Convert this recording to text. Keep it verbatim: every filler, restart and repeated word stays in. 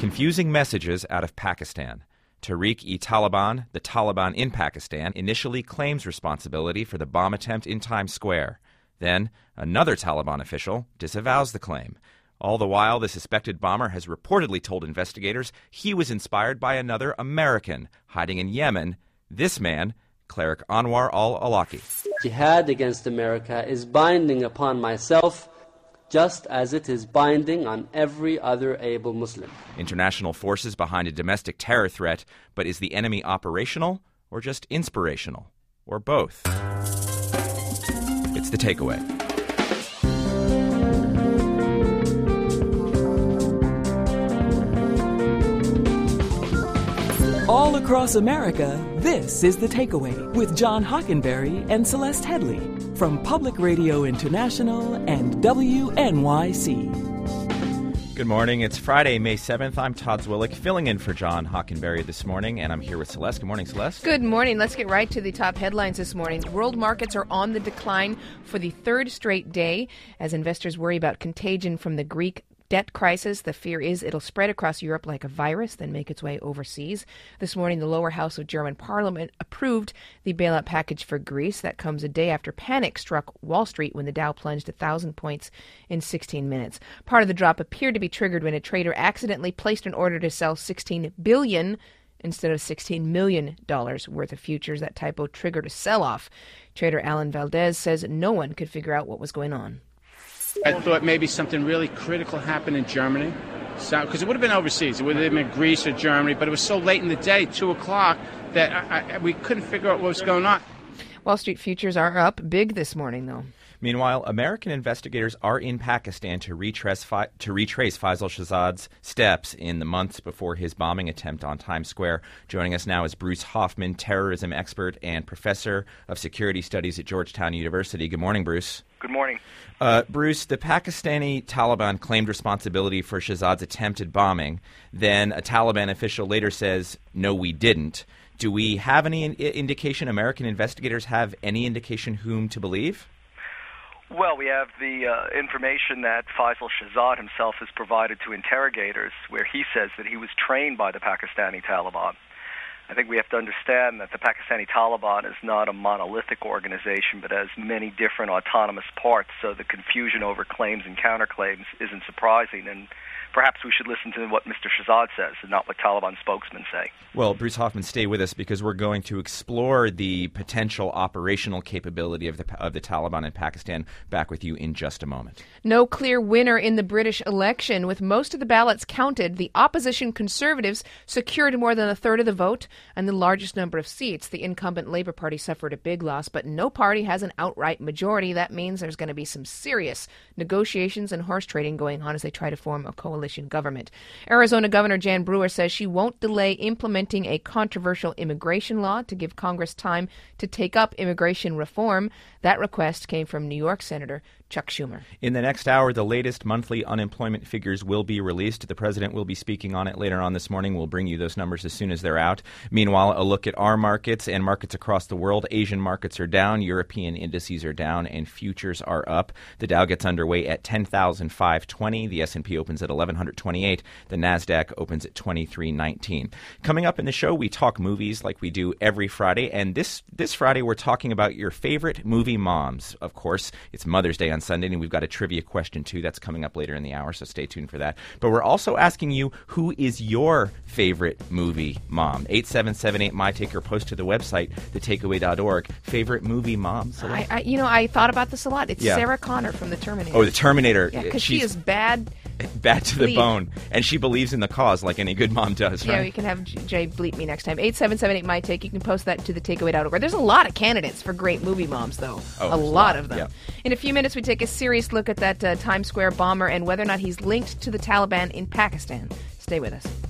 Confusing messages out of Pakistan. Tehreek-e-Taliban, the Taliban in Pakistan, initially claims responsibility for the bomb attempt in Times Square. Then, another Taliban official disavows the claim. All the while, the suspected bomber has reportedly told investigators he was inspired by another American hiding in Yemen. This man, Cleric Anwar al-Awlaki. Jihad against America is binding upon myself, just as it is binding on every other able Muslim. International forces behind a domestic terror threat, but is the enemy operational or just inspirational? Or both? It's The Takeaway. All across America, this is The Takeaway with John Hockenberry and Celeste Headley from Public Radio International and W N Y C. Good morning. It's Friday, May seventh. I'm Todd Zwillick, filling in for John Hockenberry this morning, and I'm here with Celeste. Good morning, Celeste. Good morning. Let's get right to the top headlines this morning. World markets are on the decline for the third straight day as investors worry about contagion from the Greek debt crisis. The fear is it'll spread across Europe like a virus, then make its way overseas. This morning, the lower house of German parliament approved the bailout package for Greece. That comes a day after panic struck Wall Street when the Dow plunged one thousand points in sixteen minutes. Part of the drop appeared to be triggered when a trader accidentally placed an order to sell sixteen billion dollars instead of sixteen million dollars worth of futures. That typo triggered a sell-off. Trader Alan Valdez says no one could figure out what was going on. I thought maybe something really critical happened in Germany, so because it would have been overseas. It would have been Greece or Germany, but it was so late in the day, two o'clock, that I, I, we couldn't figure out what was going on. Wall Street futures are up big this morning, though. Meanwhile, American investigators are in Pakistan to retrace, fi- to retrace Faisal Shahzad's steps in the months before his bombing attempt on Times Square. Joining us now is Bruce Hoffman, terrorism expert and professor of security studies at Georgetown University. Good morning, Bruce. Good morning. Uh, Bruce, the Pakistani Taliban claimed responsibility for Shahzad's attempted bombing. Then a Taliban official later says, no, we didn't. Do we have any in- indication, American investigators have any indication whom to believe? Well, we have the uh, information that Faisal Shahzad himself has provided to interrogators, where he says that he was trained by the Pakistani Taliban. I think we have to understand that the Pakistani Taliban is not a monolithic organization, but has many different autonomous parts, so the confusion over claims and counterclaims isn't surprising, and perhaps we should listen to what Mister Shahzad says and not what Taliban spokesmen say. Well, Bruce Hoffman, stay with us because we're going to explore the potential operational capability of the of the Taliban in Pakistan. Back with you in just a moment. No clear winner in the British election. With most of the ballots counted, the opposition Conservatives secured more than a third of the vote and the largest number of seats. The incumbent Labour Party suffered a big loss, but no party has an outright majority. That means there's going to be some serious negotiations and horse trading going on as they try to form a coalition government. Arizona Governor Jan Brewer says she won't delay implementing a controversial immigration law to give Congress time to take up immigration reform. That request came from New York Senator Chuck Schumer. In the next hour, the latest monthly unemployment figures will be released. The president will be speaking on it later on this morning. We'll bring you those numbers as soon as they're out. Meanwhile, a look at our markets and markets across the world. Asian markets are down, European indices are down, and futures are up. The Dow gets underway at ten thousand five hundred twenty. The S and P opens at eleven twenty-eight. The NASDAQ opens at twenty-three nineteen. Coming up in the show, we talk movies like we do every Friday. And this, this Friday, we're talking about your favorite movie moms. Of course, it's Mother's Day on Sunday, and we've got a trivia question, too, that's coming up later in the hour, so stay tuned for that. But we're also asking you, who is your favorite movie mom? eight seven seven eight, M Y, take or post to the website, the takeaway dot org. Favorite movie mom? I, I, you know, I thought about this a lot. It's yeah. Sarah Connor from The Terminator. Oh, The Terminator. Yeah, because she is bad. Bad to the bleep. bone. And she believes in the cause like any good mom does, right? Yeah, you can have Jay bleep me next time. eight seven seven eight, M Y, take. You can post that to the takeaway dot org. There's a lot of candidates for great movie moms, though. Oh, a lot, lot of them. Yeah. In a few minutes, we take a serious look at that uh, Times Square bomber and whether or not he's linked to the Taliban in Pakistan. Stay with us.